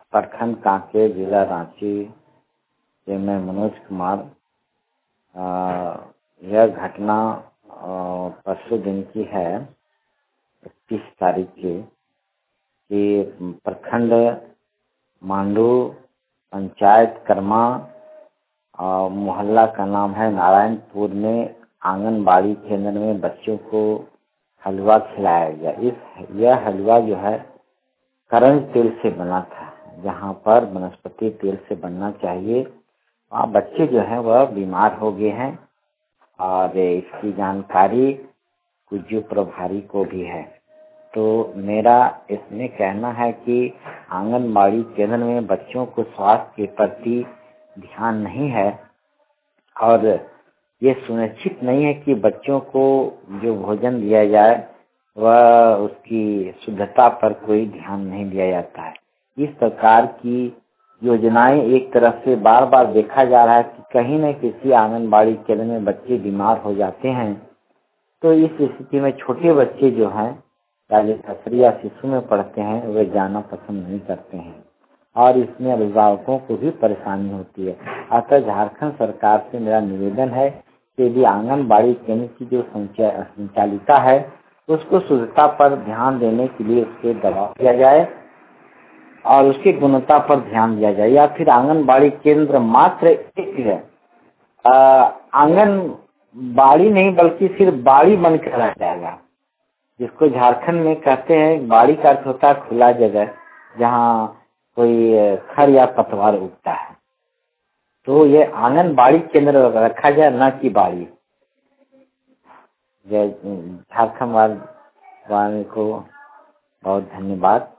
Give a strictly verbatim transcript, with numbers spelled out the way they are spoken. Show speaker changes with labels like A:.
A: प्रखंड कांकेर, जिला रांची से मैं मनोज कुमार। आ, यह घटना परसों दिन की है, इक्कीस तारीख की, कि प्रखंड मांडू, पंचायत कर्मा, मोहल्ला का नाम है नारायणपुर में आंगनबाड़ी केंद्र में बच्चों को हलवा खिलाया गया। इस यह हलवा जो है करंज तेल से बना था, जहाँ पर वनस्पति तेल से बनना चाहिए। वहाँ बच्चे जो हैं वह बीमार हो गए हैं और इसकी जानकारी कुछ प्रभारी को भी है। तो मेरा इसमें कहना है कि आंगनबाड़ी केंद्र में बच्चों को स्वास्थ्य के प्रति ध्यान नहीं है और ये सुनिश्चित नहीं है कि बच्चों को जो भोजन दिया जाए वह उसकी शुद्धता पर कोई ध्यान नहीं दिया जाता है। इस प्रकार की योजनाएं एक तरफ से बार बार देखा जा रहा है कि कहीं न किसी आंगनबाड़ी केंद्र में बच्चे बीमार हो जाते हैं। तो इस स्थिति में छोटे बच्चे जो हैं नर्सरी या शिशु में पढ़ते हैं वे जाना पसंद नहीं करते हैं और इसमें अभिभावकों को भी परेशानी होती है। अतः झारखंड सरकार से मेरा निवेदन है कि यदि आंगनबाड़ी केंद्र की जो संचालिका है उसको शुद्धता पर ध्यान देने के लिए उसके दबाव दिया जाए और उसकी गुणवत्ता पर ध्यान दिया जाए, या फिर आंगनबाड़ी केंद्र मात्र एक है, आंगनबाड़ी नहीं बल्कि सिर्फ बाड़ी बनकर रह जाएगा, जिसको झारखंड में कहते हैं बाड़ी का अर्थ होता है खुला जगह जहाँ कोई खर या पतवार उगता है। तो ये आंगनबाड़ी केंद्र रखा जाए, न कि बाड़ी। जय झारखंड वाले को बहुत धन्यवाद।